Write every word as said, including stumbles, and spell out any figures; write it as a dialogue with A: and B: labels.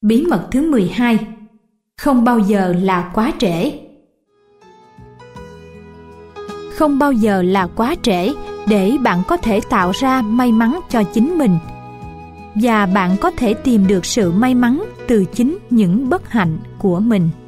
A: Bí mật thứ mười hai. Không bao giờ là quá trễ. Không bao giờ là quá trễ để bạn có thể tạo ra may mắn cho chính mình. Và bạn có thể tìm được sự may mắn từ chính những bất hạnh của mình.